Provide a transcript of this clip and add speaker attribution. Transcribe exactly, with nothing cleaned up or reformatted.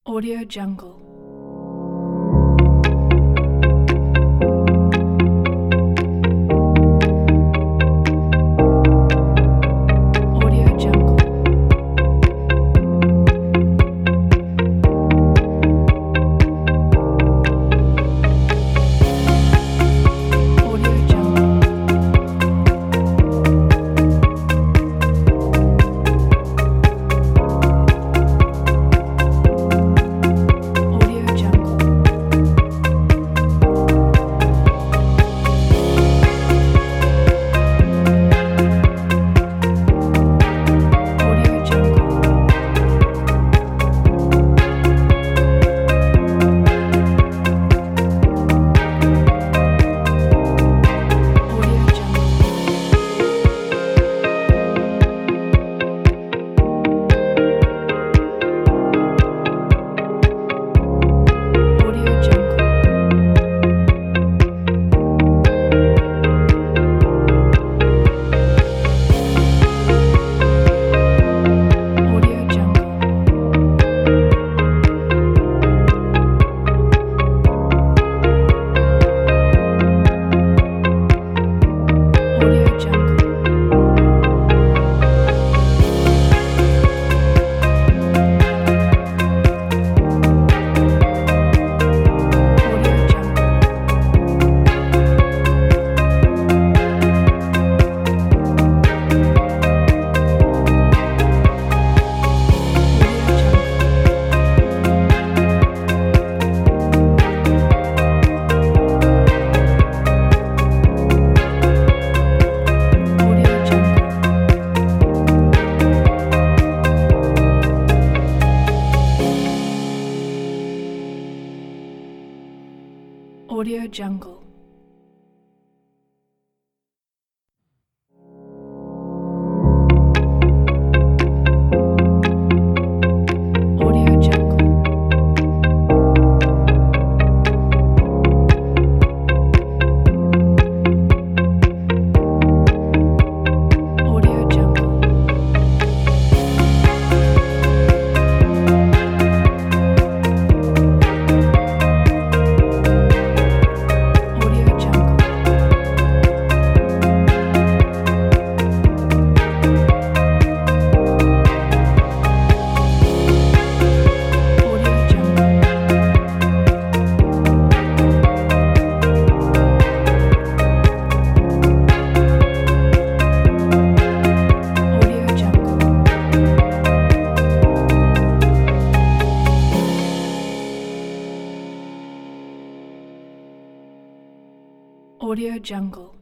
Speaker 1: Audio Jungle. Audio Jungle. Audio Jungle. Audio Jungle. Audio Jungle. Audio Jungle. Audio Jungle. Audio Jungle. Audio Jungle. Audio Jungle. Audio Jungle. Audio Jungle. Audio Jungle. Audio Jungle. Audio Jungle. Audio Jungle. Audio Jungle. Audio Jungle. Audio Jungle.